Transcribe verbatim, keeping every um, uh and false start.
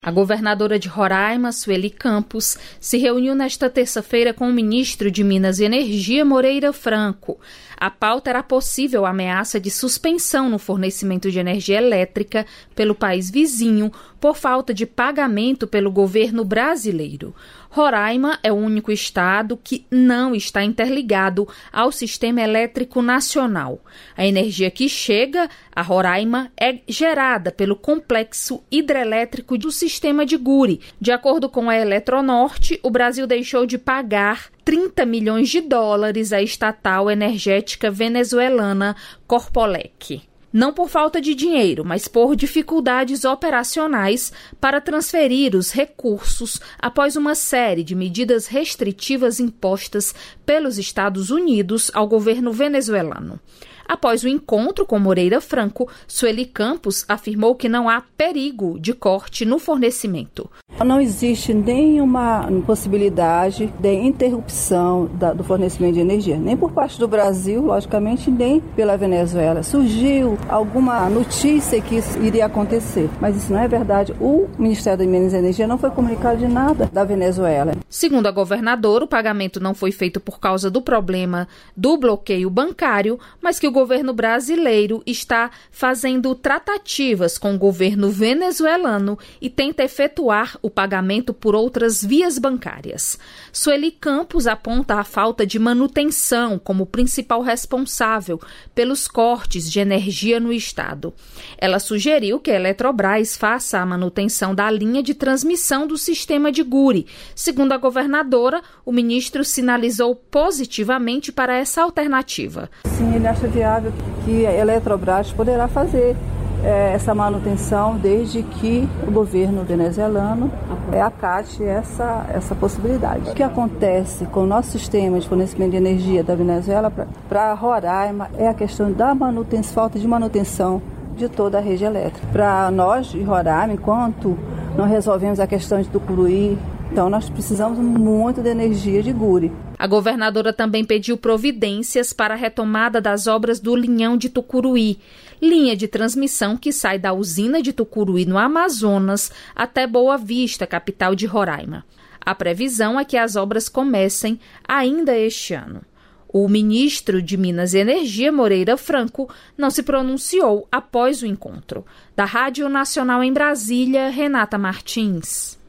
A governadora de Roraima, Sueli Campos, se reuniu nesta terça-feira com o ministro de Minas e Energia, Moreira Franco. A pauta era a possível ameaça de suspensão no fornecimento de energia elétrica pelo país vizinho por falta de pagamento pelo governo brasileiro. Roraima é o único estado que não está interligado ao sistema elétrico nacional. A energia que chega a Roraima é gerada pelo complexo hidrelétrico do sistema de Guri. De acordo com a Eletronorte, o Brasil deixou de pagar trinta milhões de dólares à estatal energética venezuelana Corpolec. Não por falta de dinheiro, mas por dificuldades operacionais para transferir os recursos após uma série de medidas restritivas impostas pelos Estados Unidos ao governo venezuelano. Após o encontro com Moreira Franco, Sueli Campos afirmou que não há perigo de corte no fornecimento. Não existe nenhuma possibilidade de interrupção da, do fornecimento de energia, nem por parte do Brasil, logicamente, nem pela Venezuela. Surgiu alguma notícia que isso iria acontecer, mas isso não é verdade. O Ministério da Minas e Energia não foi comunicado de nada da Venezuela. Segundo a governadora, o pagamento não foi feito por causa do problema do bloqueio bancário, mas que o governo brasileiro está fazendo tratativas com o governo venezuelano e tenta efetuar o pagamento por outras vias bancárias. Sueli Campos aponta a falta de manutenção como principal responsável pelos cortes de energia no estado. Ela sugeriu que a Eletrobras faça a manutenção da linha de transmissão do sistema de Guri. Segundo a governadora, o ministro sinalizou positivamente para essa alternativa. Sim, ele acha viável que a Eletrobras poderá fazer é, essa manutenção desde que o governo venezuelano é, acate essa, essa possibilidade. O que acontece com o nosso sistema de fornecimento de energia da Venezuela para Roraima é a questão da manutenção, falta de manutenção de toda a rede elétrica. Para nós de Roraima, enquanto não resolvemos a questão de Tucuruí, então nós precisamos muito de energia de Guri. A governadora também pediu providências para a retomada das obras do linhão de Tucuruí, linha de transmissão que sai da usina de Tucuruí, no Amazonas, até Boa Vista, capital de Roraima. A previsão é que as obras comecem ainda este ano. O ministro de Minas e Energia, Moreira Franco, não se pronunciou após o encontro. Da Rádio Nacional em Brasília, Renata Martins.